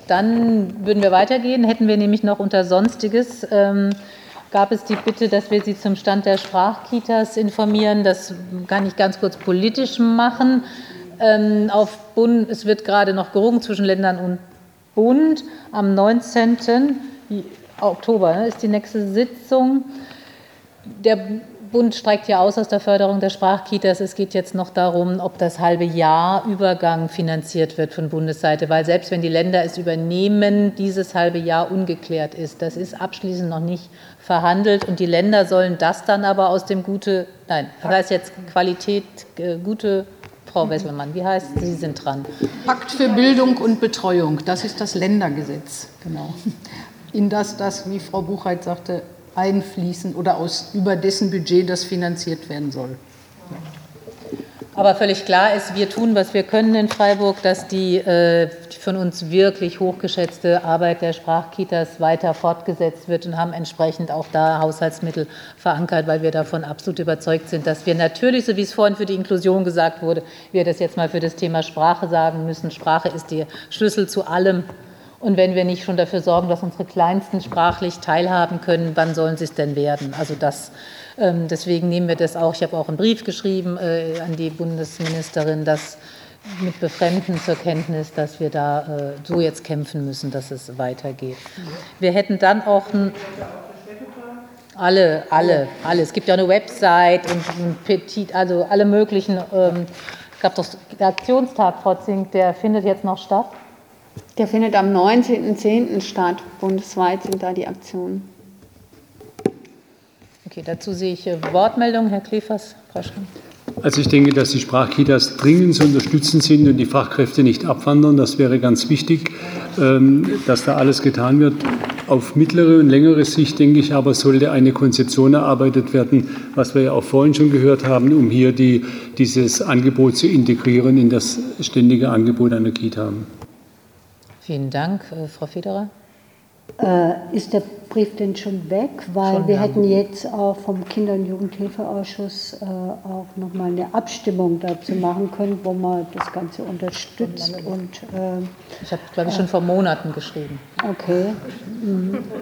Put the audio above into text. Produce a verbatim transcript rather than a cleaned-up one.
Dann würden wir weitergehen, hätten wir nämlich noch unter Sonstiges, ähm, gab es die Bitte, dass wir Sie zum Stand der Sprachkitas informieren. Das kann ich ganz kurz politisch machen. Ähm, auf Bund, es wird gerade noch gerungen zwischen Ländern und Bund. Am neunzehnten Oktober ist die nächste Sitzung. Der Bund steigt ja aus aus der Förderung der Sprachkitas. Es geht jetzt noch darum, ob das halbe Jahr Übergang finanziert wird von Bundesseite, weil selbst wenn die Länder es übernehmen, dieses halbe Jahr ungeklärt ist. Das ist abschließend noch nicht verhandelt und die Länder sollen das dann aber aus dem gute, nein, das heißt jetzt Qualität, äh, gute, Frau Wesselmann, wie heißt es? Sie sind dran. Pakt für Bildung und Betreuung, das ist das Ländergesetz, genau. In das, das, wie Frau Buchheit sagte, einfließen oder aus über dessen Budget das finanziert werden soll. Aber völlig klar ist, wir tun, was wir können in Freiburg, dass die, äh, die von uns wirklich hochgeschätzte Arbeit der Sprachkitas weiter fortgesetzt wird und haben entsprechend auch da Haushaltsmittel verankert, weil wir davon absolut überzeugt sind, dass wir natürlich, so wie es vorhin für die Inklusion gesagt wurde, wir das jetzt mal für das Thema Sprache sagen müssen. Sprache ist der Schlüssel zu allem. Und wenn wir nicht schon dafür sorgen, dass unsere Kleinsten sprachlich teilhaben können, wann sollen sie es denn werden? Also das, ähm, deswegen nehmen wir das auch. Ich habe auch einen Brief geschrieben äh, an die Bundesministerin, dass mit Befremden zur Kenntnis, dass wir da äh, so jetzt kämpfen müssen, dass es weitergeht. Wir hätten dann auch ein, alle, alle, alle. Es gibt ja eine Website und ein Petit, also alle möglichen. Ähm, es gab doch der Aktionstag, Frau Zink, der findet jetzt noch statt. Der findet am neunzehnten zehnten statt. Bundesweit sind da die Aktionen. Okay, dazu sehe ich Wortmeldungen. Herr Klevers, Frau Schramm. Also ich denke, dass die Sprachkitas dringend zu unterstützen sind und die Fachkräfte nicht abwandern. Das wäre ganz wichtig, dass da alles getan wird. Auf mittlere und längere Sicht, denke ich, aber sollte eine Konzeption erarbeitet werden, was wir ja auch vorhin schon gehört haben, um hier die, dieses Angebot zu integrieren in das ständige Angebot einer Kita. Vielen Dank. Frau Federer? Äh, ist der Brief denn schon weg? Weil schon wir lang. hätten jetzt auch vom Kinder- und Jugendhilfeausschuss äh, auch nochmal eine Abstimmung dazu machen können, wo man das Ganze unterstützt. Und, äh, ich habe, glaube ich, schon vor Monaten geschrieben. Okay. Mhm.